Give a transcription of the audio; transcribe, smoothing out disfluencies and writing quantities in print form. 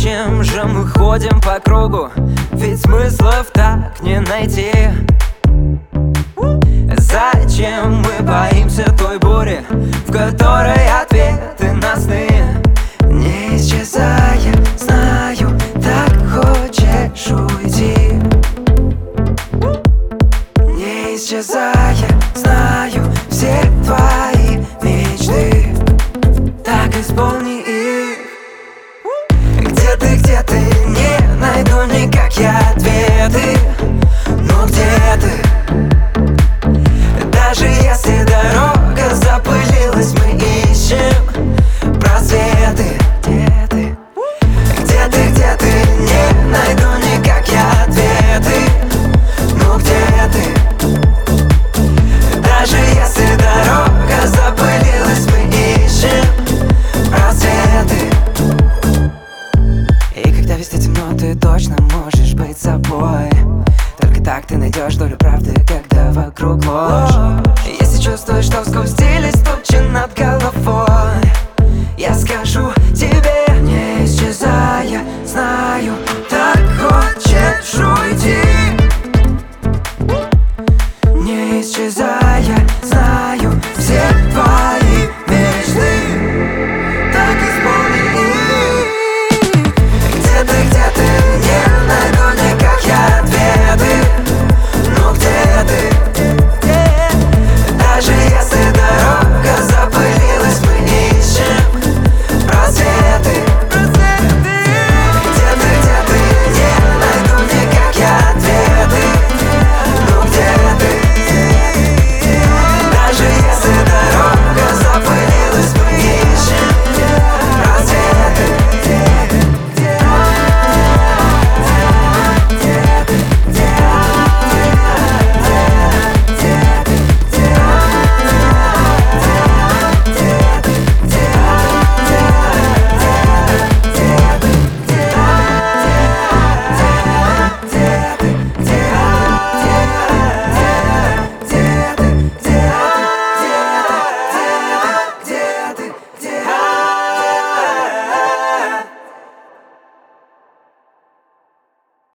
Зачем же мы ходим по кругу? Ведь смыслов так не найти. Зачем мы боимся той бури, в которой ответы на сны? Не исчезая, знаю, так хочешь уйти. Не исчезая, знаю, все твои мечты, так исполни их. Где ты, не найду никак я ответы. Ну где ты? Даже если дорога запылилась, мы ищем просветы. Где ты, не найду никак я ответы. Ну где ты? Даже если дорога запылилась, мы ищем просветы. И когда везде темно, ты точно можешь быть собой. Только так ты найдешь долю правды, когда вокруг ложь. Если чувствуешь, что сгустились тучи над головой, я скажу тебе, не исчезая, знаю, так хочешь уйти. Не исчезая.